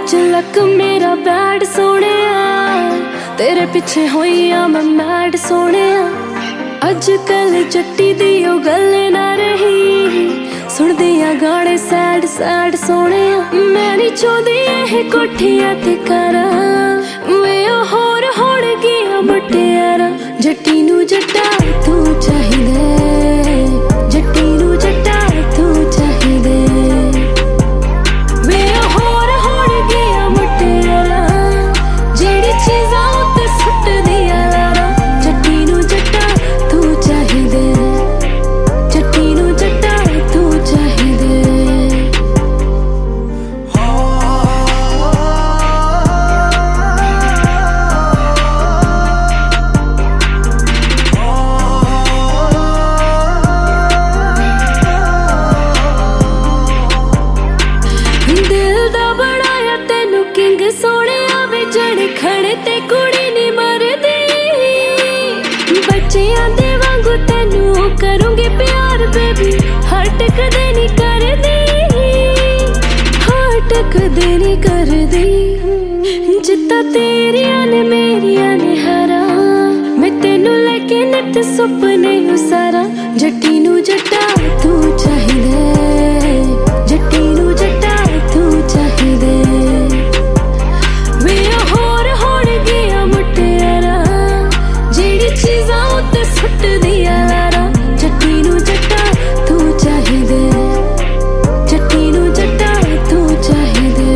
च लक मेरा बैड सोने तेरे पिछे होई आ मैं मैड सोने अजकल जट्टी दी ओ गल ना रही सुन दिया गाने सैड सैड सोने मैं नहीं चाहती ये कोठियां ते करा वे होर होड़ गया मुटियारा जट्टी नू जट्टा तू चाहिदे जट्टी नू जट्टा तू चाहिदे वे होर होड़ गया मुटियारा जेड़ी चीज़ां उत्ते सुट दिया लारा जट्टी नू जट्टा तू चाहिदे जट्टी नू जट्टा तू चाहिदे खड़े ते कुड़ी नहीं मरदी बच्चियां दे वांगू तेनू करूंगी प्यार बेबी हट कदे नहीं करदी हट कदे नहीं करदी जित्ता तेरियां ने मेरियां ने हरा मैं तेनू लेके नित सुपने सारा जट्टी नू जट्टा तू चाहिदे जट्टी नू जट्टा तू चाहिदे सुट दिया लारा जट्टी नू जट्टा तू चाहिदे जट्टी नू जट्टा तू चाहिदे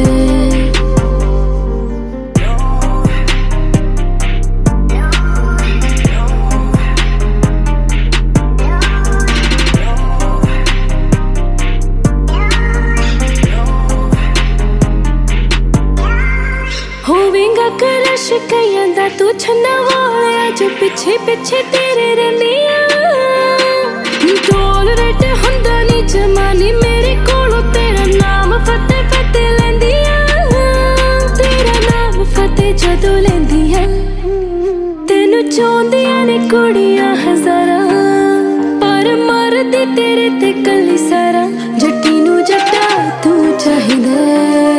होवेगा करश कईयां दा तू छन्ना वाला जो पिछे पिछे तेरे रनिया डोल रेट हुंदा नी जमानी मेरे कोलों तेरा नाम फतेह फतेह लैंदिया तेरा नाम फतेह जदों लैंदिया तेनू चाहुंदियां ने कुड़ियां हज़ारा पर मरदी तेरे ते कल्ली सारा जट्टी नू जट्टा तू चाहिदे